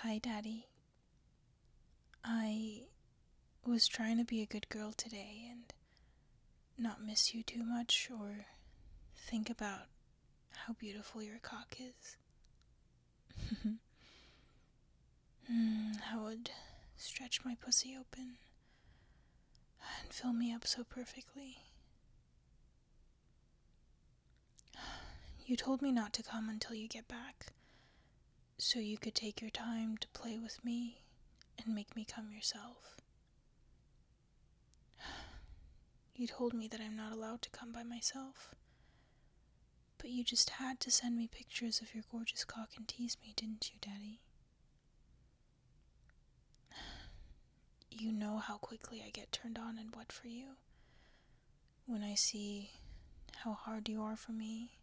Hi, Daddy. I was trying to be a good girl today and not miss you too much or think about how beautiful your cock is. How it would stretch my pussy open and fill me up so perfectly. You told me not to come until you get back, so you could take your time to play with me and make me come yourself. You told me that I'm not allowed to come by myself, but you just had to send me pictures of your gorgeous cock and tease me, didn't you, Daddy? You know how quickly I get turned on and wet for you when I see how hard you are for me,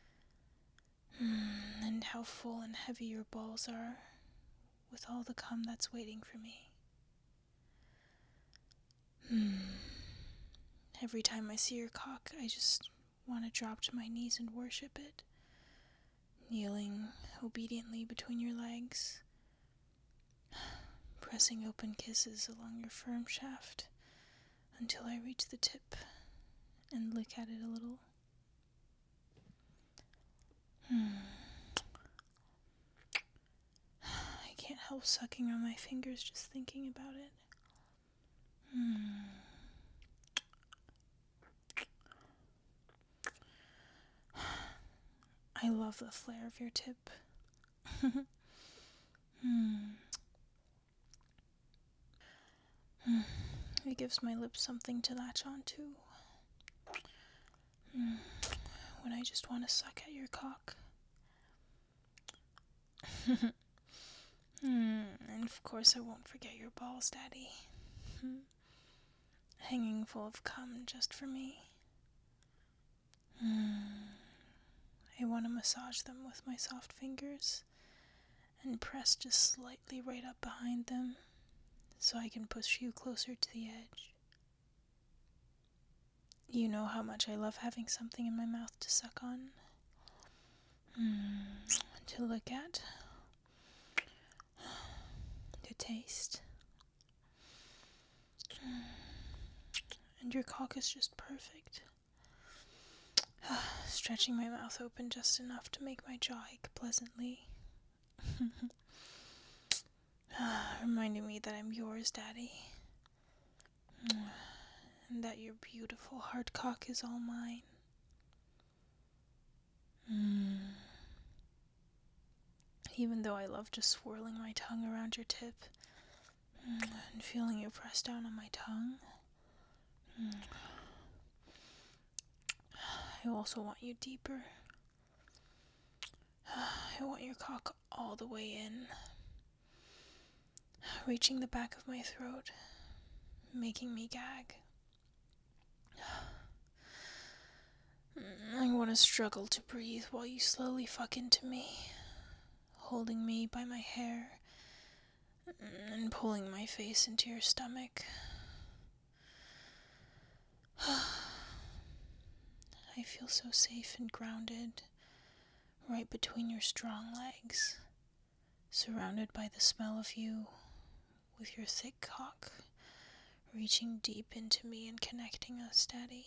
and how full and heavy your balls are with all the cum that's waiting for me. Every time I see your cock, I just want to drop to my knees and worship it, kneeling obediently between your legs, pressing open kisses along your firm shaft until I reach the tip and lick at it a little. I can't help sucking on my fingers just thinking about it. I love the flare of your tip. It gives my lips something to latch onto when I just want to suck at your cock. And of course I won't forget your balls, Daddy. Hanging full of cum just for me. I want to massage them with my soft fingers and press just slightly right up behind them so I can push you closer to the edge. You know how much I love having something in my mouth to suck on, to look at, to taste. And your cock is just perfect. Stretching my mouth open just enough to make my jaw ache pleasantly. Reminding me that I'm yours, Daddy. And that your beautiful hard cock is all mine. Even though I love just swirling my tongue around your tip and feeling you press down on my tongue, I also want you deeper. I want your cock all the way in, reaching the back of my throat, making me gag. I want to struggle to breathe while you slowly fuck into me, holding me by my hair and pulling my face into your stomach. I feel so safe and grounded, right between your strong legs, surrounded by the smell of you, with your thick cock reaching deep into me and connecting us, Daddy.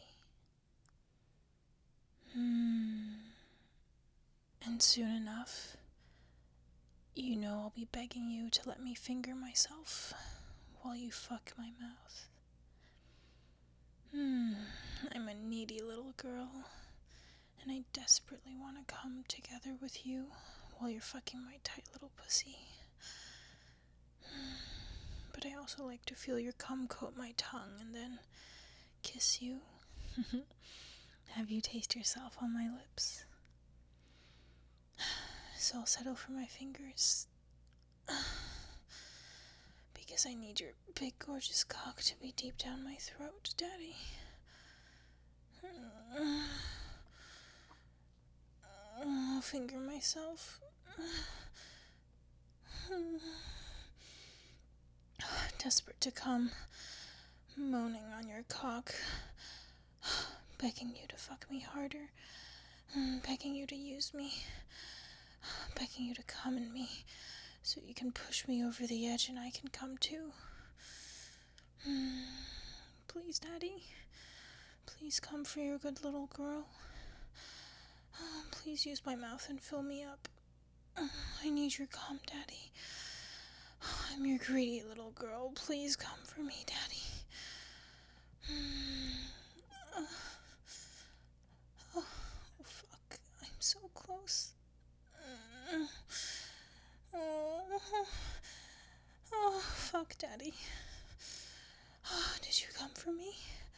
And soon enough, you know I'll be begging you to let me finger myself while you fuck my mouth. I'm a needy little girl, and I desperately want to come together with you while you're fucking my tight little pussy. But I also like to feel your cum coat my tongue and then kiss you. Have you taste yourself on my lips? So I'll settle for my fingers. Because I need your big gorgeous cock to be deep down my throat, Daddy. I'll finger myself. Desperate to come, moaning on your cock, begging you to fuck me harder, begging you to use me, begging you to come in me so you can push me over the edge and I can come too. Please, Daddy. Please come for your good little girl. Please use my mouth and fill me up. I need your cum, Daddy. I'm your greedy little girl. Please come for me, Daddy. Oh, fuck. I'm so close. Oh, fuck, Daddy. Did you come for me?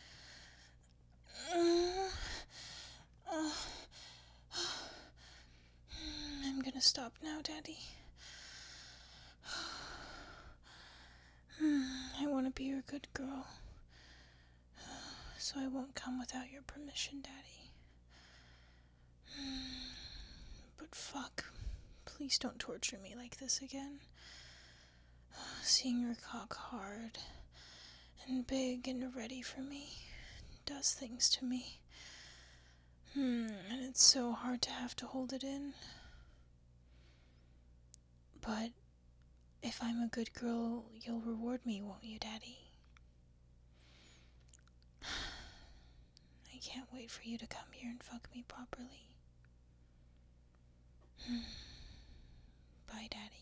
I'm gonna stop now, Daddy. I want to be your good girl, so I won't come without your permission, Daddy. But fuck, please don't torture me like this again. Seeing your cock hard and big and ready for me does things to me. And it's so hard to have to hold it in. But if I'm a good girl, you'll reward me, won't you, Daddy? I can't wait for you to come here and fuck me properly. Bye, Daddy.